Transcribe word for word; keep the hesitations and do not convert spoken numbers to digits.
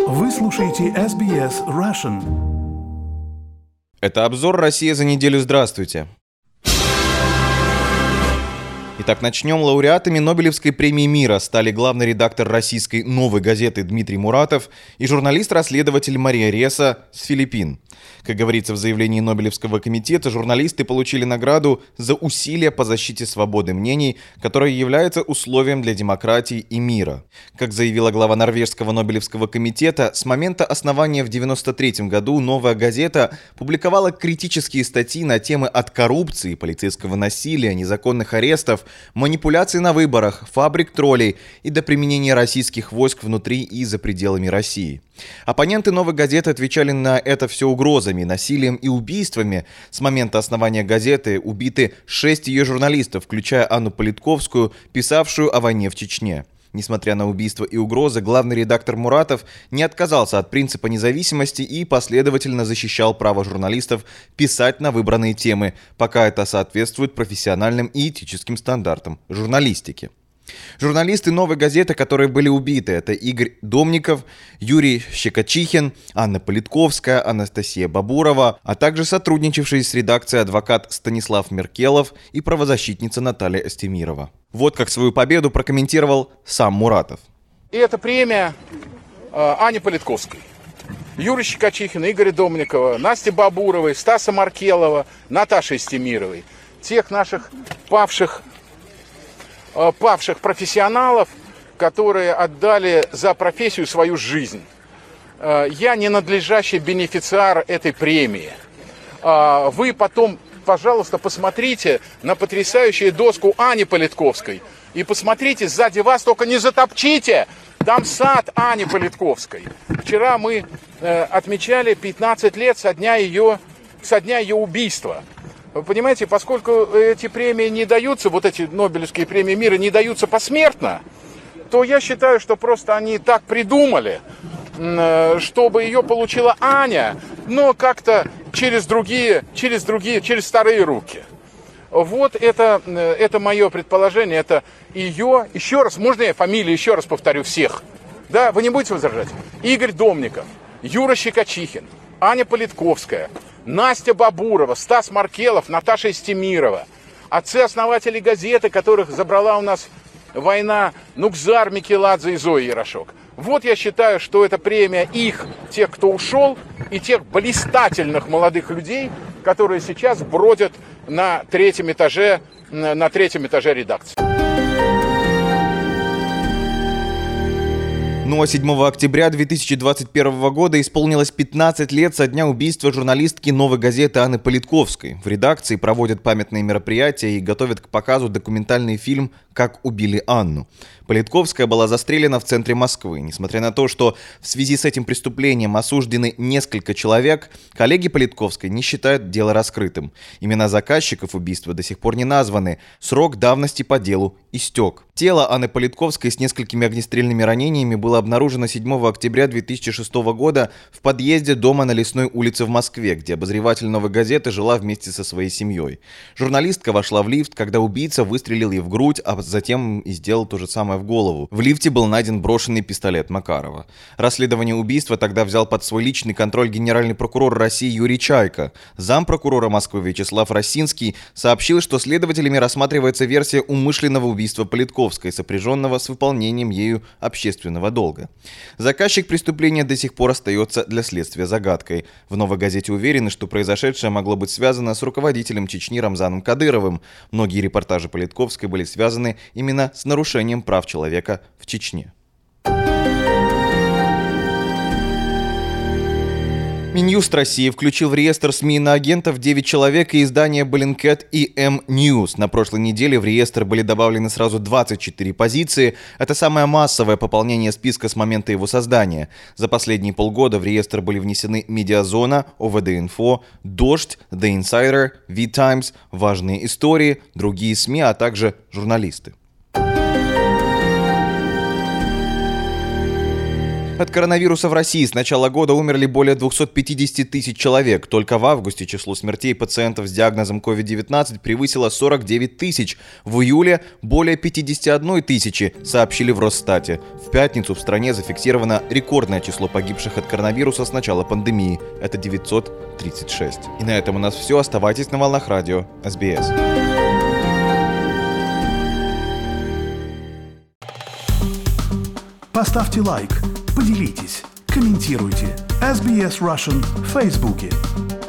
Вы слушаете эс би эс Russian. Это обзор «Россия за неделю». Здравствуйте. Итак, начнем. Лауреатами Нобелевской премии мира стали главный редактор российской «Новой газеты» Дмитрий Муратов и журналист-расследователь Мария Реса с Филиппин. Как говорится в заявлении Нобелевского комитета, журналисты получили награду за усилия по защите свободы мнений, которая является условием для демократии и мира. Как заявила глава Норвежского Нобелевского комитета, с момента основания в девяносто третьем году «Новая газета» публиковала критические статьи на темы от коррупции, полицейского насилия, незаконных арестов, манипуляций на выборах, фабрик троллей и до применения российских войск внутри и за пределами России. Оппоненты «Новой газеты» отвечали на это все угрозами, насилием и убийствами. С момента основания газеты убиты шесть ее журналистов, включая Анну Политковскую, писавшую о войне в Чечне. Несмотря на убийства и угрозы, главный редактор Муратов не отказался от принципа независимости и последовательно защищал право журналистов писать на выбранные темы, пока это соответствует профессиональным и этическим стандартам журналистики. Журналисты «Новой газеты», которые были убиты, это Игорь Домников, Юрий Щекочихин, Анна Политковская, Анастасия Бабурова, а также сотрудничавший с редакцией адвокат Станислав Меркелов и правозащитница Наталья Остемирова. Вот как свою победу прокомментировал сам Муратов. И это премия э, Ане Политковской, Юрия Щекочихина, Игоря Домникова, Насти Бабуровой, Стаса Маркелова, Наташи Остемировой, тех наших павших павших профессионалов, которые отдали за профессию свою жизнь. Я не надлежащий бенефициар этой премии. Вы потом, пожалуйста, посмотрите на потрясающую доску Ани Политковской и посмотрите сзади вас, только не затопчите, там сад Ани Политковской. Вчера мы отмечали пятнадцать лет со дня ее, со дня ее убийства. Вы понимаете, поскольку эти премии не даются, вот эти Нобелевские премии мира не даются посмертно, то я считаю, что просто они так придумали, чтобы ее получила Аня, но как-то через другие, через другие, через старые руки. Вот это, это мое предположение, это ее, еще раз, можно я фамилию еще раз повторю всех? Да, вы не будете возражать? Игорь Домников, Юра Щекочихин, Аня Политковская, Настя Бабурова, Стас Маркелов, Наташа Остемирова, отцы-основатели газеты, которых забрала у нас война, Нукзар Микеладзе и Зоя Ярошок. Вот я считаю, что это премия их, тех, кто ушел, и тех блистательных молодых людей, которые сейчас бродят на третьем этаже, на третьем этаже редакции. Ну а седьмого октября две тысячи двадцать первого года исполнилось пятнадцать лет со дня убийства журналистки «Новой газеты» Анны Политковской. В редакции проводят памятные мероприятия и готовят к показу документальный фильм «Как убили Анну». Политковская была застрелена в центре Москвы. Несмотря на то, что в связи с этим преступлением осуждены несколько человек, коллеги Политковской не считают дело раскрытым. Имена заказчиков убийства до сих пор не названы. Срок давности по делу истек. Тело Анны Политковской с несколькими огнестрельными ранениями было обнаружено седьмого октября две тысячи шестого года в подъезде дома на Лесной улице в Москве, где обозреватель «Новой газеты» жила вместе со своей семьей. Журналистка вошла в лифт, когда убийца выстрелил ей в грудь, а затем и сделал то же самое в голову. В лифте был найден брошенный пистолет Макарова. Расследование убийства тогда взял под свой личный контроль генеральный прокурор России Юрий Чайка. Зампрокурора Москвы Вячеслав Росинский сообщил, что следователями рассматривается версия умышленного убийства Политковской, сопряженного с выполнением ею общественного долга. Заказчик преступления до сих пор остается для следствия загадкой. В «Новой газете» уверены, что произошедшее могло быть связано с руководителем Чечни Рамзаном Кадыровым. Многие репортажи Политковской были связаны именно с нарушением прав человека в Чечне. Минюст России включил в реестр СМИ иноагентов девять человек и издания Bellingcat и M-News. На прошлой неделе в реестр были добавлены сразу двадцать четыре позиции. Это самое массовое пополнение списка с момента его создания. За последние полгода в реестр были внесены Медиазона, ОВД-Инфо, Дождь, The Insider, V-Times, Важные истории, другие СМИ, а также журналисты. От коронавируса в России с начала года умерли более двухсот пятидесяти тысяч человек. Только в августе число смертей пациентов с диагнозом ковид девятнадцать превысило сорок девять тысяч. В июле более пятидесяти одной тысячи, сообщили в Росстате. В пятницу в стране зафиксировано рекордное число погибших от коронавируса с начала пандемии. Это девятьсот тридцать шесть. И на этом у нас все. Оставайтесь на волнах радио эс би эс. Поставьте лайк, поделитесь, комментируйте. эс би эс Russian в Фейсбуке.